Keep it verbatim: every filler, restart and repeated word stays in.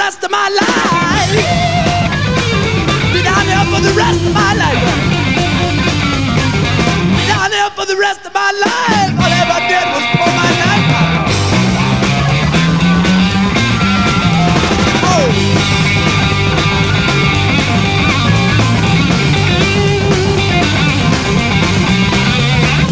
rest of my life. Be down there for the rest of my life. Be down there for the rest of my life. All I ever did was